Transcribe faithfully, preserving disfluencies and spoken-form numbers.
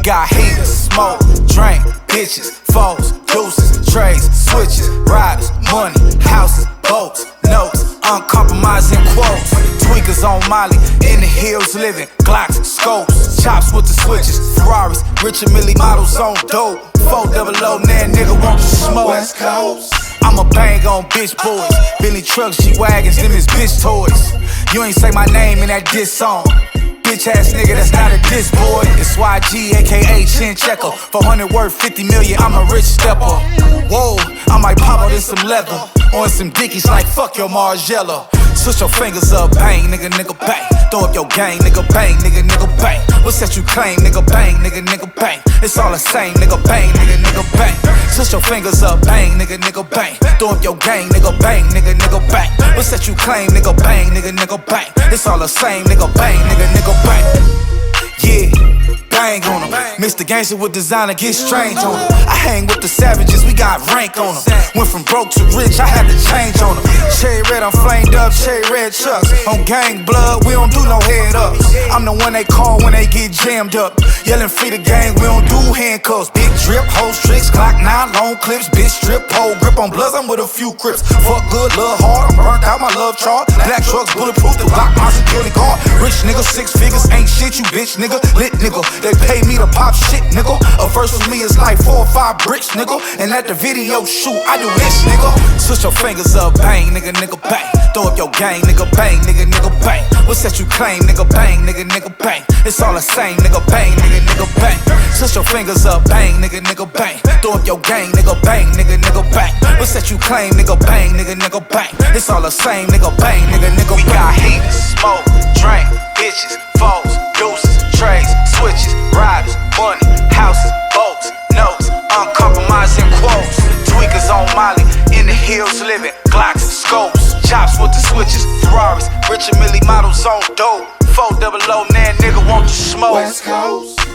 got heaters, smoke, drink, bitches, foes, deuces, trays, switches, riders, money, houses, boats, notes, uncompromising quotes. Tweakers on Molly, in the hills living, Glocks, scopes, chops with the switches, Ferraris, Richard Mille models on dope. Four double O, nan nigga want to smoke. West Coast. I'ma bang on bitch boys, Billy trucks, G-Wagons, them is bitch toys. You ain't say my name in that diss song. Bitch ass nigga, that's not a diss boy. It's Y G, aka Chin Checker. four hundred worth fifty million, I'm a rich stepper. Whoa, I might pop out in some leather. On some dickies like fuck your Margiela. Switch your fingers up, bang, nigga, nigga, bang. Throw up your gang, nigga, bang, nigga, nigga, bang. What's that you claim, nigga, bang, nigga, nigga, bang. It's all the same, nigga, bang, nigga, nigga, bang. Switch your fingers up, bang, nigga, nigga, bang. Throw up your gang, nigga, bang, nigga, nigga, bang. What's that you claim, nigga, bang, nigga, nigga, bang. It's all the same, nigga, bang, nigga, nigga, bang. Yeah, bang on them. Mix the gangster with designer, get strange on them. I hang with the savages, we got rank on them. Went from broke to rich, I had to change on them. Cherry red, I'm flamed up, cherry red chucks. On gang blood, we don't do no head ups. I'm the one they call when they get jammed up. Yelling free the gang, we don't do handcuffs. Big drip, hoes, tricks, clock nine, long clips. Bitch strip, pole grip on bloods, I'm with a few crips. Fuck good, love hard, I'm burnt out my love chart. Black trucks, bulletproof, the block my security guard. Rich nigga, six figures, ain't shit, you bitch nigga. Lit nigga, they pay me to pop shit nigga. A verse with me is like four or five bricks nigga. And at the video shoot, I do this nigga. Switch your fingers up, bang, nigga, nigga, bang. Throw up your gang, nigga, bang, nigga, nigga, bang. What's that you claim, nigga, bang, nigga, nigga, bang. It's all the same, nigga, bang, nigga, nigga, bang. Switch your fingers up, bang, nigga, nigga, bang. Throw up your gang, nigga, bang, nigga, nigga, bang. What's that you claim, nigga, bang, nigga, nigga, bang. It's all the same, nigga, bang, nigga, nigga, bang. We got heaters, smoke, drink, bitches, foes, deuces, trays, switches, riders, money, houses, boats, notes, uncompromising quotes. Tweakers on Molly, in the hills living, Glocks, scopes, chops with the switches, Ferraris, Richard Mille models on dope. Four double O, nan nigga want to smoke. West Coast.